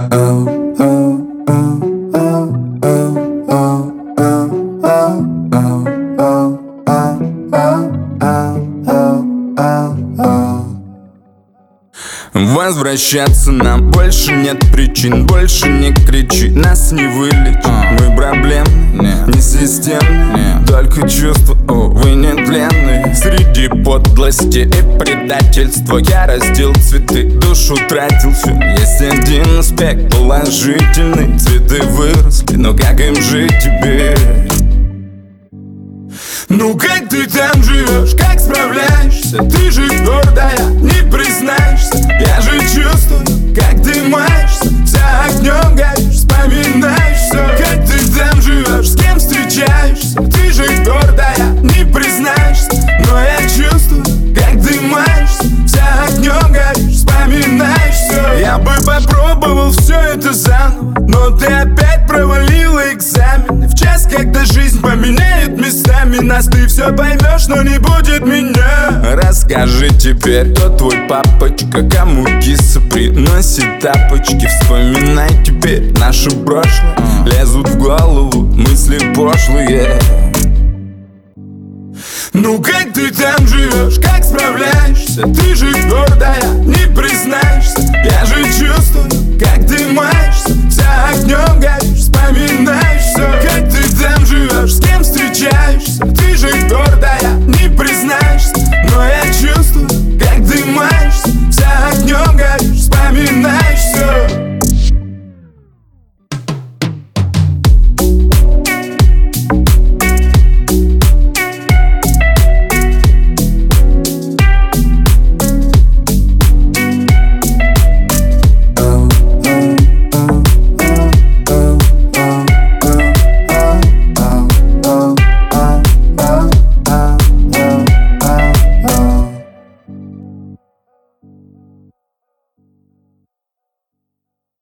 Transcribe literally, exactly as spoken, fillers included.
Возвращаться нам больше нет причин. Больше не кричи, нас не вылечит. Мы проблемны, не системны, только чувства, увы, нетленные. Среди подлости и предательства я растил цветы, душу тратил всю. Есть один аспект положительный: цветы выросли, но как им жить теперь? Ну как ты там живешь, как справляешься? Ты же гордая, не признаешься. Я же чувствую, как ты маешься, вся огнем горишь, вспоминаешь все. Как ты там живешь, с кем встречаешься? Ты же гордая, не признаешься. Но я чувствую, как ты маешься, вся огнем горишь, вспоминаешь все. Я бы попробовал все это заново, но ты опять провалила экзамены. В час, когда жизнь поменяет местами нас, ты все поймешь, но не будет меня. Расскажи теперь, кто твой папочка, кому киса приносит тапочки. Вспоминай теперь наше прошлое, лезут в голову мысли пошлые. Ну как ты там живешь, как справляешься? Ты же гордая,